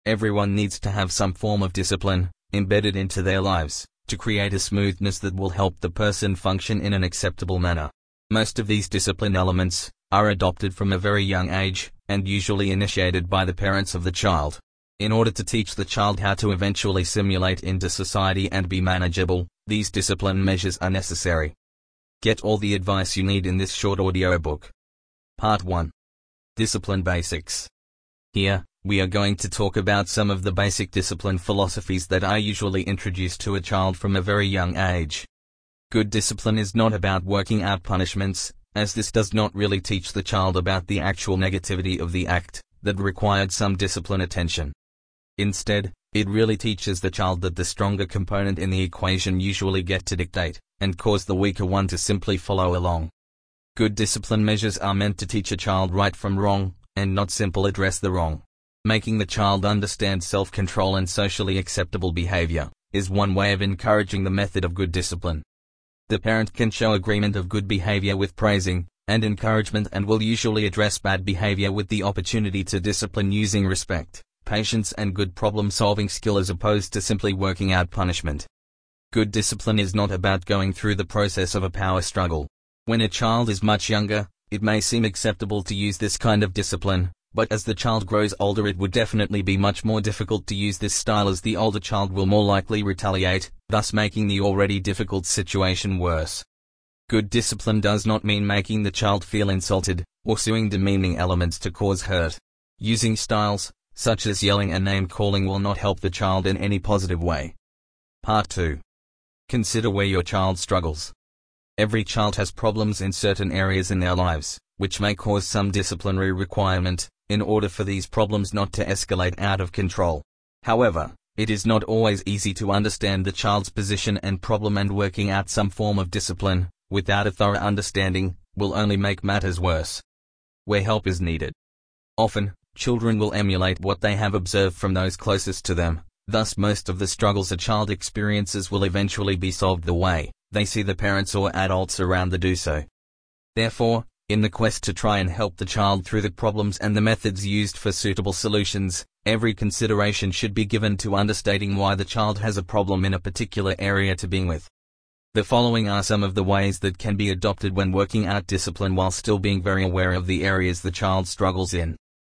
Everyone needs to have some form of discipline embedded into their lives to create a smoothness that will help the person function in an acceptable manner. Most of these discipline elements are adopted from a very young age and usually initiated by the parents of the child. In order to teach the child how to eventually assimilate into society and be manageable, these discipline measures are necessary. Get all the advice you need in this short audiobook. Part 1. Discipline Basics. Here, we are going to talk about some of the basic discipline philosophies that I usually introduce to a child from a very young age. Good discipline is not about working out punishments, as this does not really teach the child about the actual negativity of the act that required some discipline attention. Instead, it really teaches the child that the stronger component in the equation usually get to dictate and cause the weaker one to simply follow along. Good discipline measures are meant to teach a child right from wrong, and not simply address the wrong. Making the child understand self-control and socially acceptable behavior is one way of encouraging the method of good discipline. The parent can show agreement of good behavior with praising and encouragement and will usually address bad behavior with the opportunity to discipline using respect, patience and good problem-solving skill as opposed to simply working out punishment. Good discipline is not about going through the process of a power struggle. When a child is much younger, it may seem acceptable to use this kind of discipline, but as the child grows older it would definitely be much more difficult to use this style as the older child will more likely retaliate, thus making the already difficult situation worse. Good discipline does not mean making the child feel insulted, or using demeaning elements to cause hurt. Using styles, such as yelling and name-calling will not help the child in any positive way. Part 2. Consider where your child struggles. Every child has problems in certain areas in their lives, which may cause some disciplinary requirement, in order for these problems not to escalate out of control. However, it is not always easy to understand the child's position and problem, and working out some form of discipline, without a thorough understanding, will only make matters worse. Where help is needed. Often, children will emulate what they have observed from those closest to them, thus most of the struggles a child experiences will eventually be solved the way they see the parents or adults around them do so. Therefore, in the quest to try and help the child through the problems and the methods used for suitable solutions, every consideration should be given to understanding why the child has a problem in a particular area to begin with. The following are some of the ways that can be adopted when working out discipline while still being very aware of the areas the child struggles in.